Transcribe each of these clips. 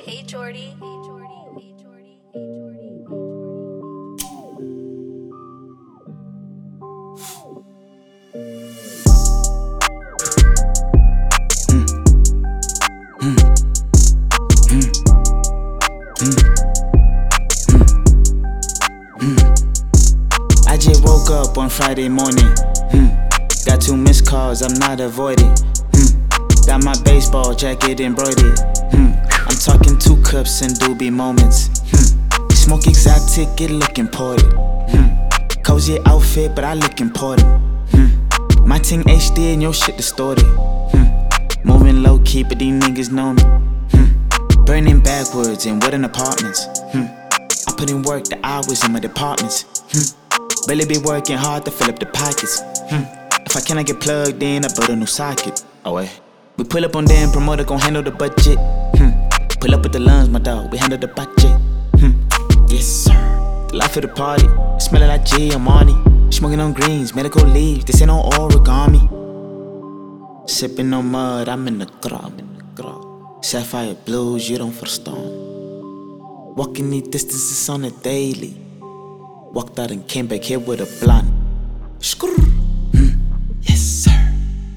Hey Jordy. I just woke up on Friday morning. Got 2 missed calls, I'm not avoiding. Got my baseball jacket embroidered. I'm talking 2 cups and doobie moments. Smoke exotic, it look imported. Cozy outfit, but I look important. My ting HD and your shit distorted. Moving low key, but these niggas know me. Burning backwards in wooden apartments. I put in work, the hours in my departments. Really be working hard to fill up the pockets. If I cannot get plugged in, I build a new socket. Oh wait. We pull up on them, promoter gon' handle the budget. Pull up with the lungs, my dog, we handle the budget. Yes sir. The life of the party, smelling like G, I'm on it. Smoking on greens, medical leaves, this ain't no origami. Sipping on mud, I'm in the grog. Sapphire blues, you don't for the storm. Walking these distances on a daily. Walked out and came back here with a blunt. Yes sir.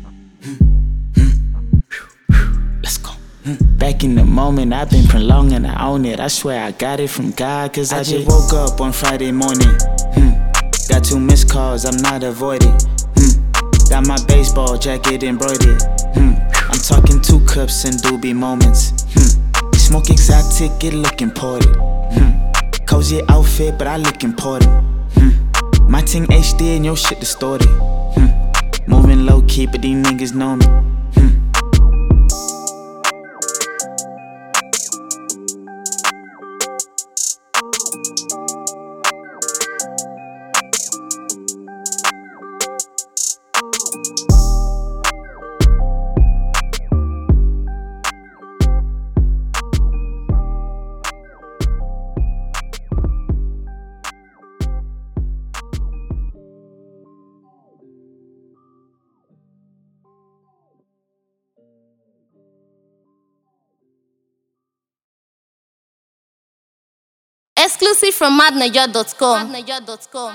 Let's go. Back in the moment, I've been prolonging, I own it. I swear I got it from God, cause I just woke up on Friday morning. Got 2 missed calls, I'm not avoiding. Got my baseball jacket embroidered. I'm talking 2 cups and doobie moments. Smoke exotic, it look imported. Cozy outfit, but I look important. My ting HD and your shit distorted. Moving low key, but these niggas know me. Exclusive from madnaja.com.